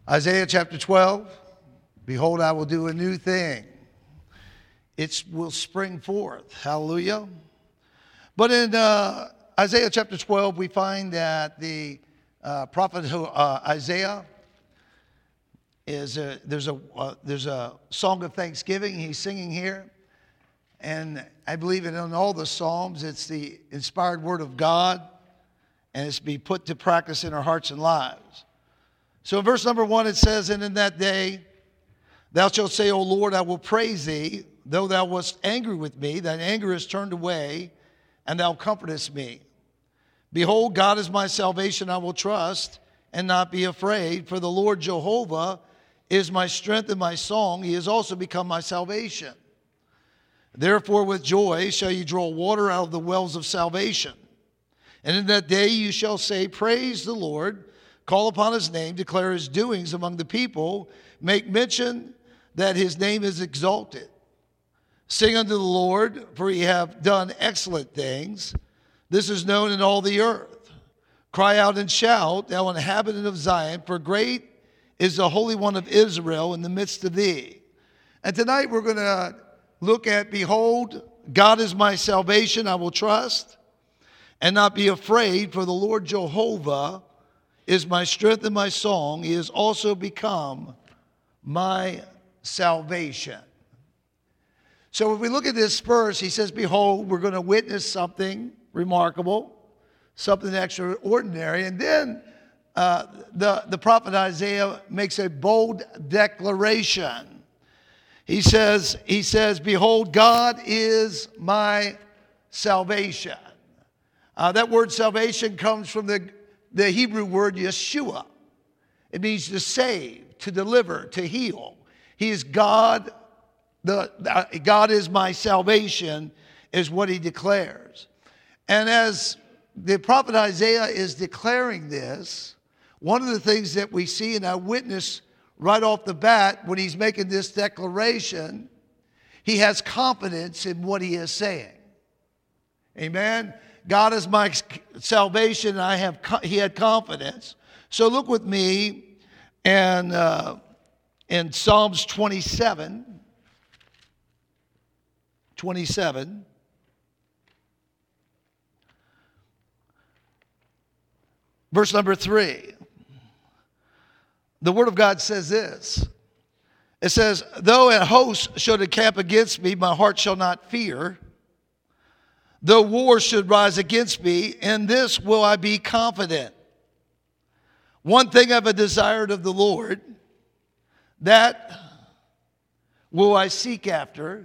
Isaiah chapter 12, behold, I will do a new thing. It will spring forth. Hallelujah. But in Isaiah chapter 12, we find that the prophet Isaiah there's a song of thanksgiving he's singing here. And I believe in all the Psalms, it's the inspired word of God, and it's to be put to practice in our hearts and lives. So in verse number 1, it says, and in that day, thou shalt say, O Lord, I will praise thee, though thou wast angry with me, thine anger is turned away, and thou comfortest me. Behold, God is my salvation, I will trust, and not be afraid, for the Lord Jehovah is my strength and my song, he has also become my salvation. Therefore with joy shall ye draw water out of the wells of salvation. And in that day you shall say, praise the Lord, call upon his name, declare his doings among the people, make mention that his name is exalted. Sing unto the Lord, for he hath done excellent things. This is known in all the earth. Cry out and shout, thou inhabitant of Zion, for great is the Holy One of Israel in the midst of thee. And tonight we're going to look at, behold, God is my salvation, I will trust, and not be afraid, for the Lord Jehovah is my strength and my song. He has also become my salvation. So if we look at this verse, he says, behold, we're going to witness something remarkable, something extraordinary. And then the prophet Isaiah makes a bold declaration. He says, behold, God is my salvation. That word salvation comes from the Hebrew word Yeshua. It means to save, to deliver, to heal. He is God. God is my salvation is what he declares. And as the prophet Isaiah is declaring this, one of the things that we see, and I witness right off the bat when he's making this declaration, he has confidence in what he is saying. Amen. God is my salvation. He had confidence. So look with me and in Psalms 27, verse number 3. The word of God says this. It says, though an host should encamp against me, my heart shall not fear. Though war should rise against me, in this will I be confident. One thing I have desired of the Lord, that will I seek after,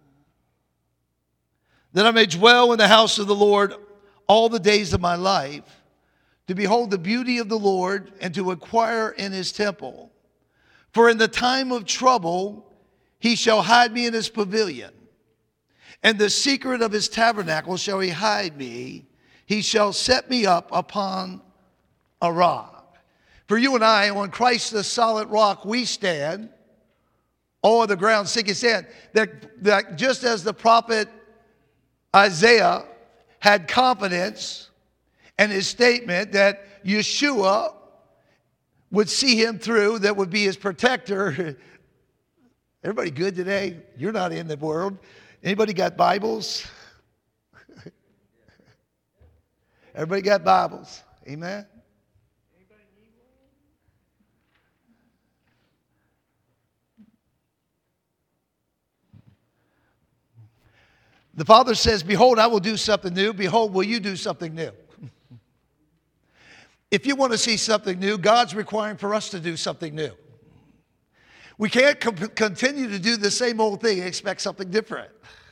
that I may dwell in the house of the Lord all the days of my life, to behold the beauty of the Lord and to inquire in his temple. For in the time of trouble he shall hide me in his pavilion. And the secret of his tabernacle shall he hide me. He shall set me up upon a rock. For you and I, on Christ the solid rock we stand. All of the ground sinking sand. That just as the prophet Isaiah had confidence and his statement that Yeshua would see him through, that would be his protector. Everybody good today? You're not in the world. Anybody got Bibles? Everybody got Bibles? Amen? The Father says, behold, I will do something new. Behold, will you do something new? If you want to see something new, God's requiring for us to do something new. We can't continue to do the same old thing and expect something different.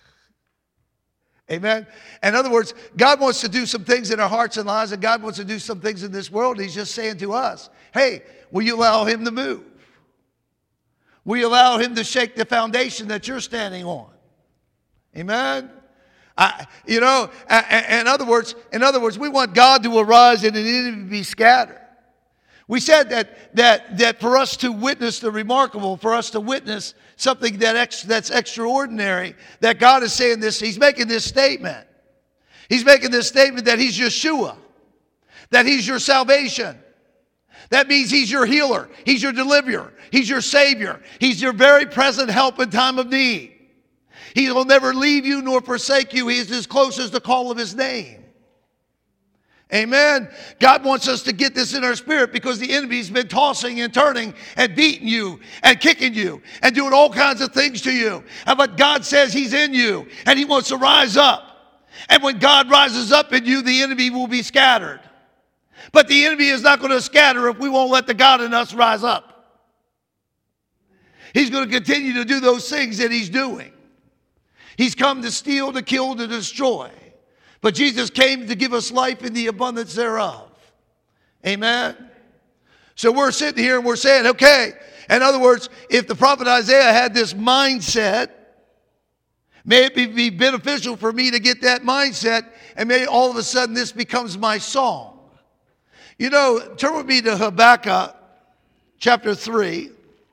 Amen? In other words, God wants to do some things in our hearts and lives, and God wants to do some things in this world. He's just saying to us, hey, will you allow him to move? Will you allow him to shake the foundation that you're standing on? Amen? In other words, we want God to arise and an enemy to be scattered. We said that for us to witness the remarkable, for us to witness something that's extraordinary, that God is saying this, he's making this statement. He's making this statement that he's Yeshua, that he's your salvation, That means he's your healer. He's your deliverer. He's your savior. He's your very present help in time of need. He will never leave you nor forsake you. He is as close as the call of his name. Amen. God wants us to get this in our spirit because the enemy's been tossing and turning and beating you and kicking you and doing all kinds of things to you. But God says he's in you and he wants to rise up. And when God rises up in you, the enemy will be scattered. But the enemy is not going to scatter if we won't let the God in us rise up. He's going to continue to do those things that he's doing. He's come to steal, to kill, to destroy. But Jesus came to give us life in the abundance thereof. Amen. So we're sitting here and we're saying, okay, in other words, if the prophet Isaiah had this mindset, may it be beneficial for me to get that mindset, and may all of a sudden this becomes my song. You know, turn with me to Habakkuk chapter 3.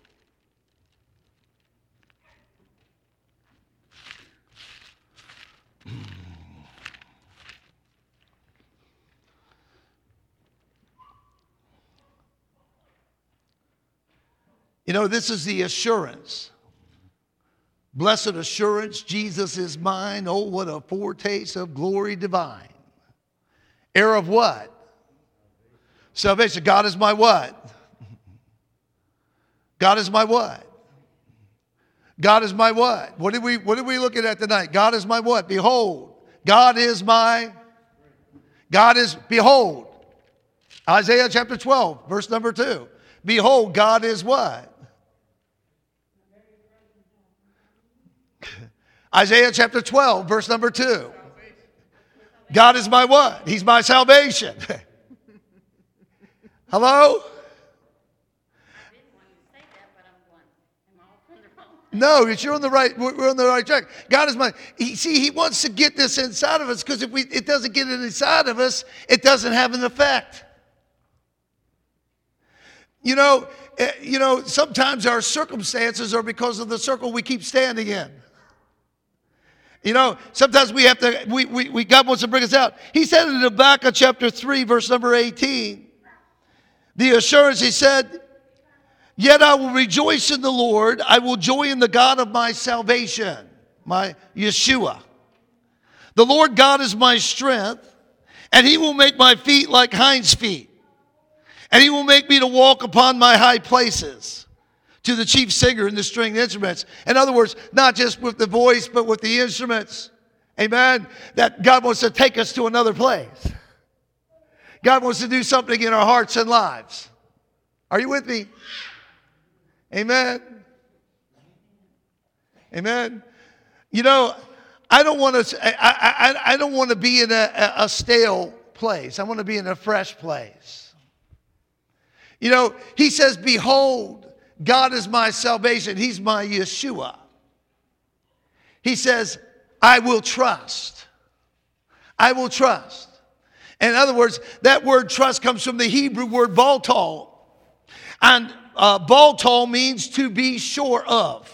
You know, this is the assurance. Blessed assurance, Jesus is mine. Oh, what a foretaste of glory divine. Heir of what? Salvation. God is my what? God is my what? God is my what? What are we looking at tonight? God is my what? Behold. God is my. Behold. Isaiah chapter 12, verse number 2. Behold, God is what? Isaiah chapter 12, verse number 2. God is my what? He's my salvation. Hello? No, you're on the right. We're on the right track. God is my. He wants to get this inside of us because if it doesn't get it inside of us, it doesn't have an effect. You know, sometimes our circumstances are because of the circle we keep standing in. You know, sometimes we have to, God wants to bring us out. He said in Habakkuk chapter 3, verse number 18, the assurance, he said, yet I will rejoice in the Lord. I will joy in the God of my salvation, my Yeshua. The Lord God is my strength, and he will make my feet like hinds' feet. And he will make me to walk upon my high places. To the chief singer and the stringed instruments. In other words, not just with the voice, but with the instruments. Amen. That God wants to take us to another place. God wants to do something in our hearts and lives. Are you with me? Amen. Amen. You know, I don't want to be in a stale place. I want to be in a fresh place. You know, he says, behold, God is my salvation. He's my Yeshua. He says, I will trust. I will trust. In other words, that word trust comes from the Hebrew word baltal. And baltal means to be sure of.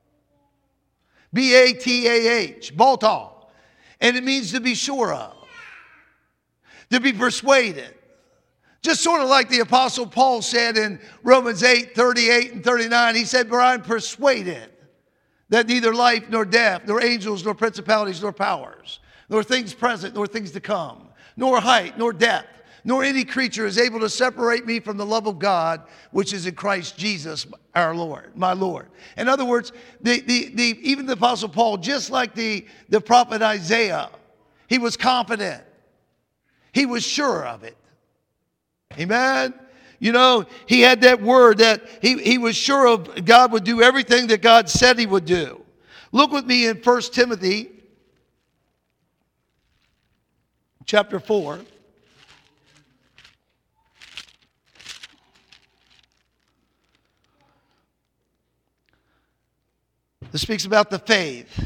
B-A-T-A-H. Baltal. And it means to be sure of. To be persuaded. Just sort of like the Apostle Paul said in Romans 8, 38 and 39. He said, for I am persuaded that neither life nor death, nor angels, nor principalities, nor powers, nor things present, nor things to come, nor height, nor depth, nor any creature is able to separate me from the love of God, which is in Christ Jesus, our Lord, my Lord. In other words, even the Apostle Paul, just like the prophet Isaiah, he was confident. He was sure of it. Amen. You know, he had that word that he was sure of God would do everything that God said he would do. Look with me in 1 Timothy chapter 4. This speaks about the faith.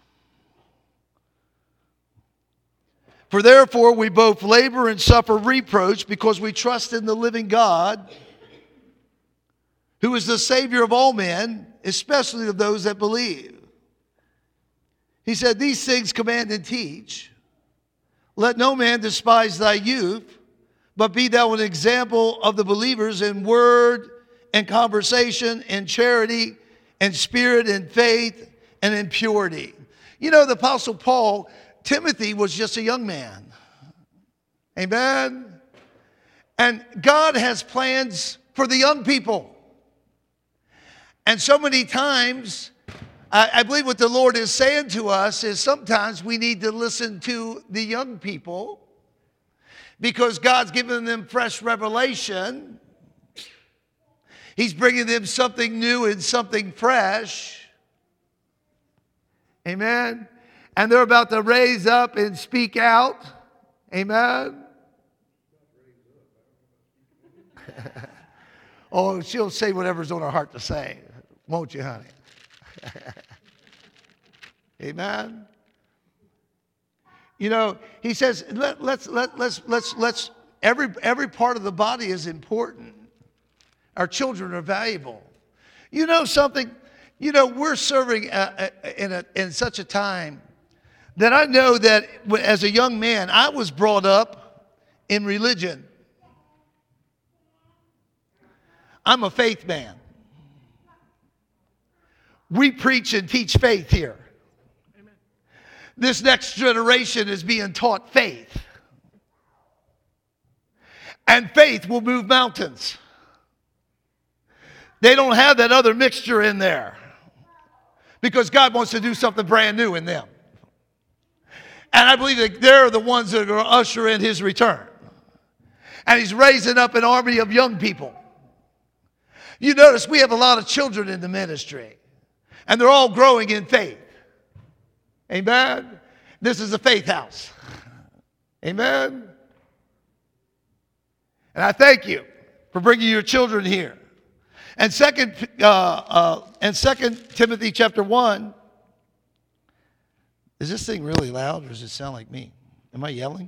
For therefore we both labor and suffer reproach because we trust in the living God, who is the Savior of all men, especially of those that believe. He said, these things command and teach. Let no man despise thy youth, but be thou an example of the believers in word and conversation and charity and spirit and faith and in purity. You know, the Apostle Paul, Timothy was just a young man. Amen. And God has plans for the young people. And so many times, I believe what the Lord is saying to us is sometimes we need to listen to the young people because God's given them fresh revelation. He's bringing them something new and something fresh. Amen. And they're about to raise up and speak out. Amen. Oh, she'll say whatever's on her heart to say. Won't you, honey? Amen. You know, he says, let's every part of the body is important. Our children are valuable. You know something? You know, we're serving in such a time that I know that as a young man, I was brought up in religion. I'm a faith man. We preach and teach faith here. Amen. This next generation is being taught faith. And faith will move mountains. They don't have that other mixture in there because God wants to do something brand new in them. And I believe that they're the ones that are going to usher in his return. And he's raising up an army of young people. You notice we have a lot of children in the ministry. And they're all growing in faith. Amen. This is a faith house. Amen. And I thank you for bringing your children here. And Second Timothy chapter 1. Is this thing really loud or does it sound like me? Am I yelling?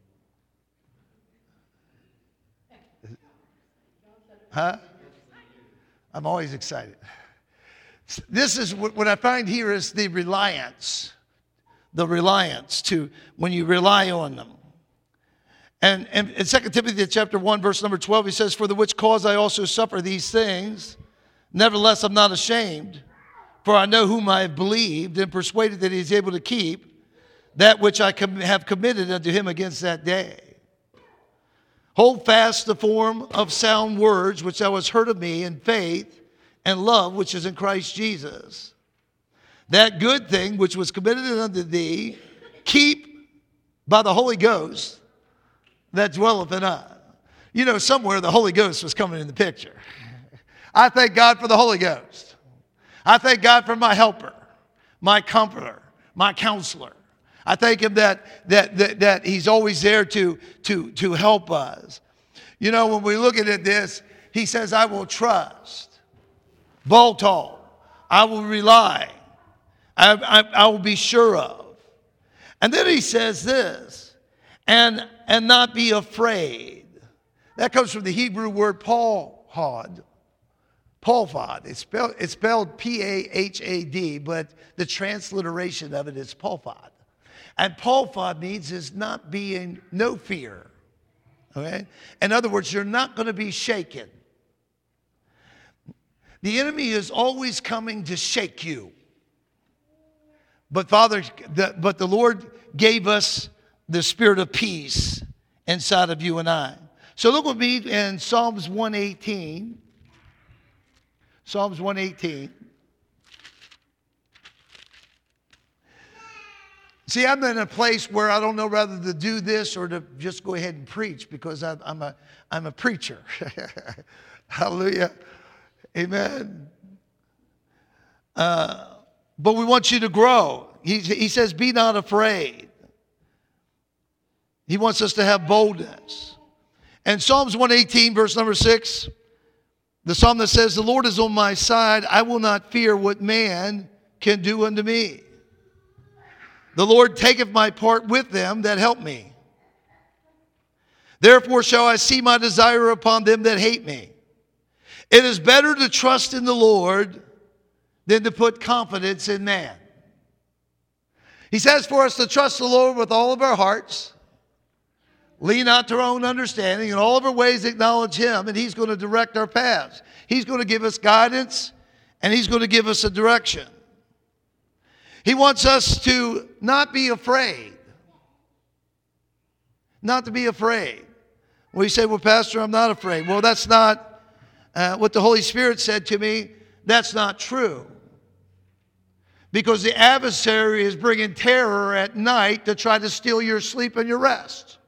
Huh? I'm always excited. This is what I find here is the reliance to when you rely on them. And in 2 Timothy chapter 1, verse number 12, he says, for the which cause I also suffer these things. Nevertheless, I'm not ashamed, for I know whom I have believed and persuaded that he is able to keep that which I have committed unto him against that day. Hold fast the form of sound words which thou hast heard of me in faith and love which is in Christ Jesus. That good thing which was committed unto thee, keep by the Holy Ghost that dwelleth in us. You know, somewhere the Holy Ghost was coming in the picture. I thank God for the Holy Ghost. I thank God for my helper, my comforter, my counselor. I thank him that he's always there to help us. You know, when we're looking at this, he says, I will trust. Voltal, I will rely. I will be sure of. And then he says this, and not be afraid. That comes from the Hebrew word Pahad. It's spelled P-A-H-A-D, but the transliteration of it is Pahad. And Pahad means is not being, no fear. Okay? In other words, you're not going to be shaken. The enemy is always coming to shake you. But the Lord gave us the spirit of peace inside of you and I. So look with me in Psalms 118. Psalms 118. See, I'm in a place where I don't know whether to do this or to just go ahead and preach because I'm a preacher. Hallelujah. Amen. But we want you to grow. He says, be not afraid. He wants us to have boldness. And Psalms 118, verse number 6, the psalm that says, the Lord is on my side. I will not fear what man can do unto me. The Lord taketh my part with them that help me. Therefore shall I see my desire upon them that hate me. It is better to trust in the Lord than to put confidence in man. He says for us to trust the Lord with all of our hearts, Lean not to our own understanding. In all of our ways acknowledge Him, and He's going to direct our paths. He's going to give us guidance, and He's going to give us a direction. He wants us to not be afraid. Not to be afraid. Well, you say, well, Pastor, I'm not afraid. Well, that's not what the Holy Spirit said to me. That's not true. Because the adversary is bringing terror at night to try to steal your sleep and your rest.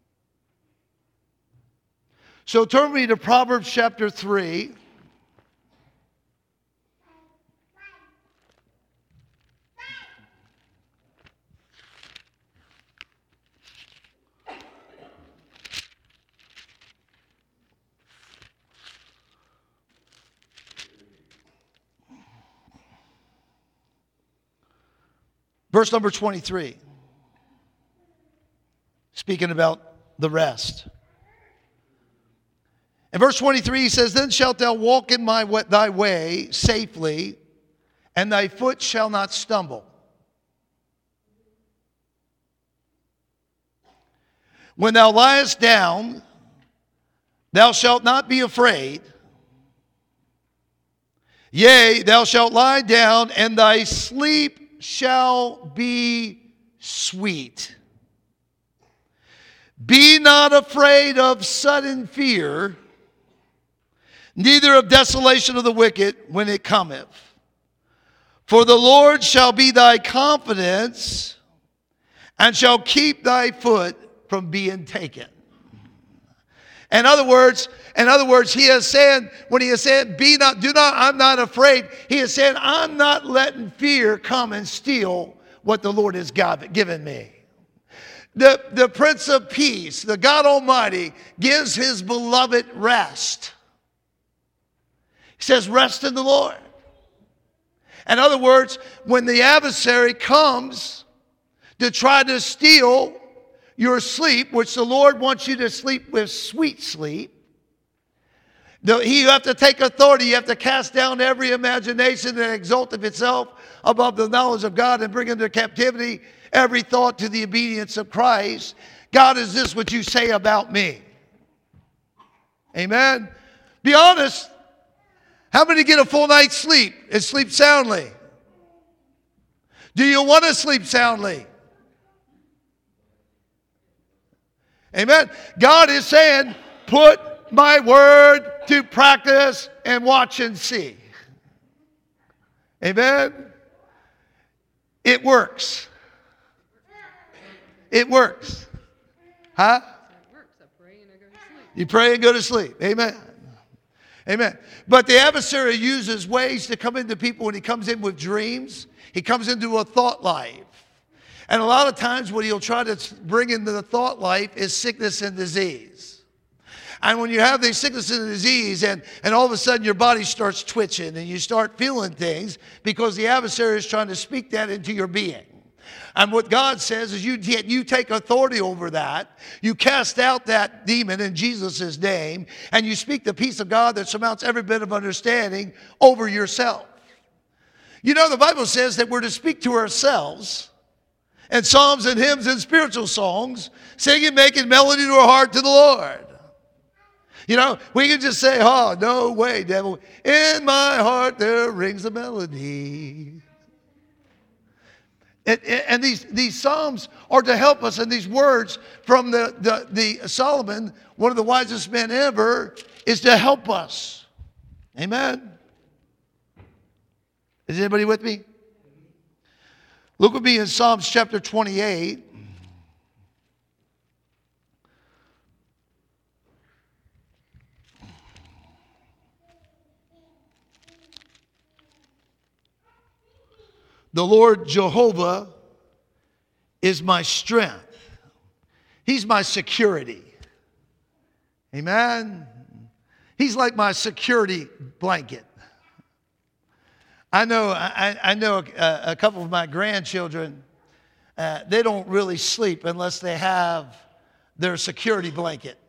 So turn me to Proverbs chapter 3. Verse number 23. Speaking about the rest. In verse 23 he says, then shalt thou walk in thy way safely, and thy foot shall not stumble. When thou liest down, thou shalt not be afraid. Yea, thou shalt lie down, and thy sleep shall be sweet. Be not afraid of sudden fear, neither of desolation of the wicked when it cometh. For the Lord shall be thy confidence, and shall keep thy foot from being taken. In other words, he is saying, when he is saying, I'm not afraid, he is saying, I'm not letting fear come and steal what the Lord has given me. The Prince of Peace, the God Almighty, gives His beloved rest. He says, rest in the Lord. In other words, when the adversary comes to try to steal your sleep, which the Lord wants you to sleep with sweet sleep, you have to take authority. You have to cast down every imagination that exalteth itself above the knowledge of God and bring into captivity every thought to the obedience of Christ. God, is this what you say about me? Amen. Be honest. How many get a full night's sleep and sleep soundly? Do you want to sleep soundly? Amen. God is saying, put my word to practice and watch and see. Amen. It works. It works. Huh? It works. I pray and I go to sleep. You pray and go to sleep. Amen. Amen. But the adversary uses ways to come into people when he comes in with dreams. He comes into a thought life. And a lot of times what he'll try to bring into the thought life is sickness and disease. And when you have these sickness and disease and all of a sudden your body starts twitching and you start feeling things because the adversary is trying to speak that into your being. And what God says is you take authority over that. You cast out that demon in Jesus' name. And you speak the peace of God that surmounts every bit of understanding over yourself. You know, the Bible says that we're to speak to ourselves and psalms and hymns and spiritual songs, singing, making melody to our heart to the Lord. You know, we can just say, oh, no way, devil. In my heart there rings a melody. And these psalms are to help us, and these words from the Solomon, one of the wisest men ever, is to help us. Amen. Is anybody with me? Look with me in Psalms chapter 28. The Lord Jehovah is my strength. He's my security. Amen. He's like my security blanket. I know a couple of my grandchildren, they don't really sleep unless they have their security blanket.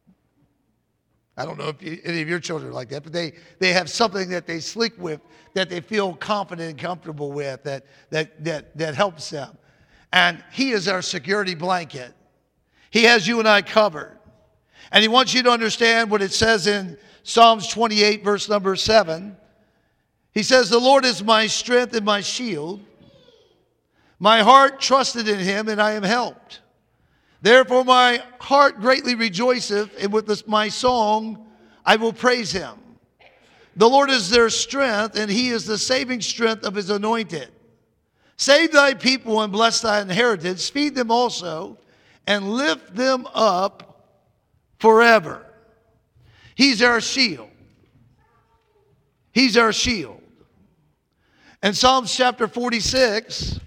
I don't know if any of your children are like that, but they have something that they sleep with that they feel confident and comfortable with that helps them. And He is our security blanket. He has you and I covered. And he wants you to understand what it says in Psalms 28, verse number 7. He says, the Lord is my strength and my shield. My heart trusted in him, and I am helped. Therefore my heart greatly rejoiceth, and with my song I will praise him. The Lord is their strength, and he is the saving strength of his anointed. Save thy people and bless thy inheritance. Feed them also, and lift them up forever. He's our shield. He's our shield. And Psalms chapter 46,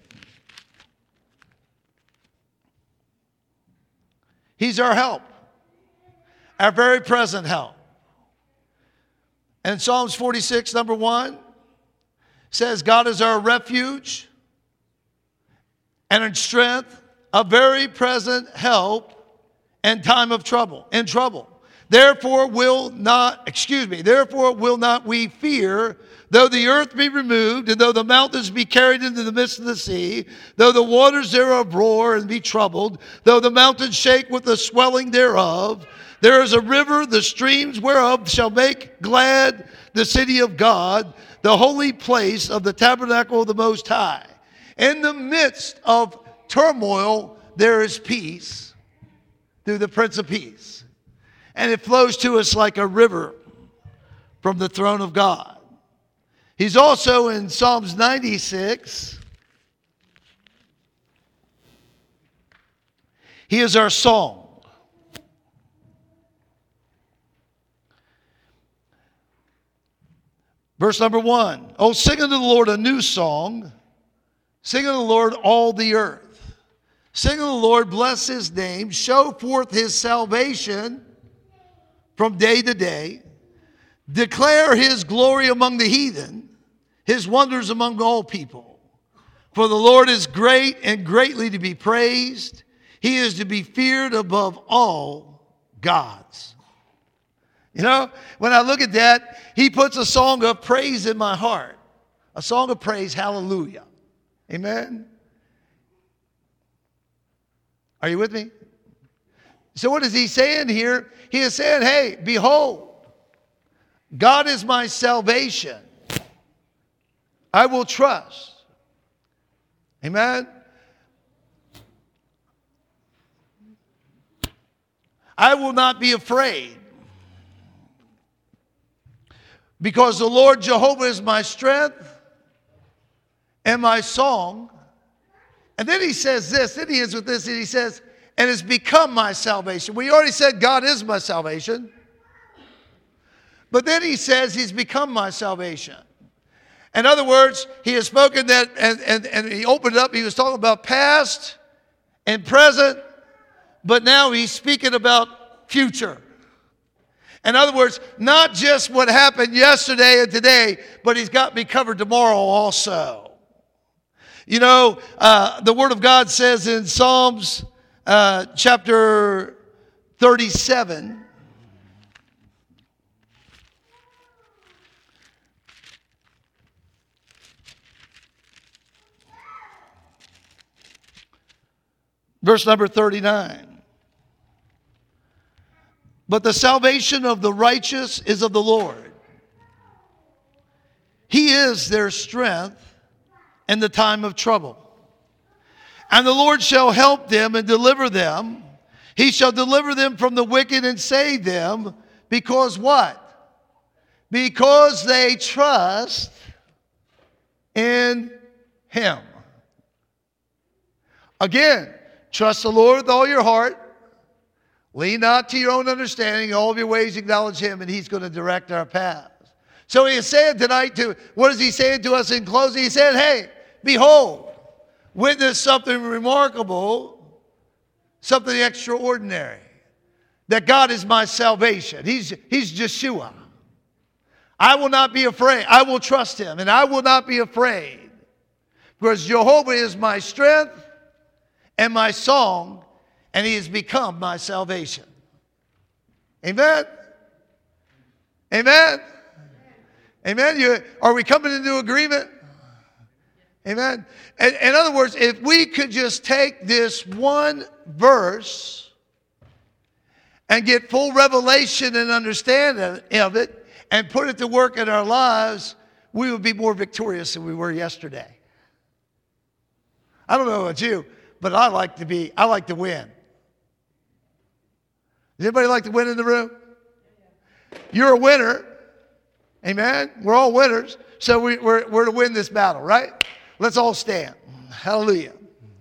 he's our help, our very present help. And Psalms 46, number 1, says, God is our refuge and in strength, a very present help in time of trouble, in trouble. Therefore will not we fear, though the earth be removed, and though the mountains be carried into the midst of the sea, though the waters thereof roar and be troubled, though the mountains shake with the swelling thereof. There is a river, the streams whereof shall make glad the city of God, the holy place of the tabernacle of the Most High. In the midst of turmoil, there is peace through the Prince of Peace. And it flows to us like a river from the throne of God. He's also in Psalms 96. He is our song. Verse number 1. Oh, sing unto the Lord a new song. Sing unto the Lord all the earth. Sing unto the Lord, bless his name. Show forth his salvation from day to day. Declare his glory among the heathen, his wonders among all people. For the Lord is great and greatly to be praised. He is to be feared above all gods. You know, when I look at that, he puts a song of praise in my heart. A song of praise, hallelujah. Amen? Are you with me? So what is he saying here? He is saying, hey, behold, God is my salvation. I will trust. Amen? I will not be afraid. Because the Lord Jehovah is my strength and my song. And then he says this, then he ends with this, and he says, and has become my salvation. We already said God is my salvation. But then he says he's become my salvation. In other words, he has spoken that, and he opened it up, he was talking about past and present, but now he's speaking about future. In other words, not just what happened yesterday and today, but he's got me covered tomorrow also. You know, the Word of God says in Psalms chapter 37, verse number 39. But the salvation of the righteous is of the Lord. He is their strength in the time of trouble. And the Lord shall help them and deliver them. He shall deliver them from the wicked and save them. Because what? Because they trust in him. Again, trust the Lord with all your heart. Lean not to your own understanding. In all of your ways acknowledge him, and he's going to direct our paths. So he is saying tonight what is he saying to us in closing? He said, hey, behold, witness something remarkable, something extraordinary. That God is my salvation. He's Yeshua. I will not be afraid. I will trust him, and I will not be afraid. Because Jehovah is my strength and my song, and he has become my salvation. Amen? Amen? Amen? Are we coming into agreement? Amen? In other words, if we could just take this one verse and get full revelation and understanding of it and put it to work in our lives, we would be more victorious than we were yesterday. I don't know about you, but I like to win. Does anybody like to win in the room? You're a winner. Amen. We're all winners. So we're to win this battle, right? Let's all stand. Hallelujah.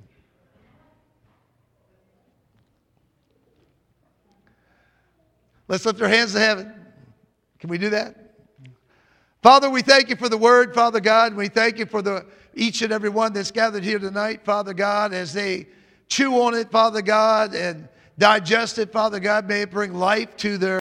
Let's lift our hands to heaven. Can we do that? Father, we thank you for the word, Father God. We thank you for each and every one that's gathered here tonight, Father God, as they chew on it, Father God, and digest it, Father God. May it bring life to their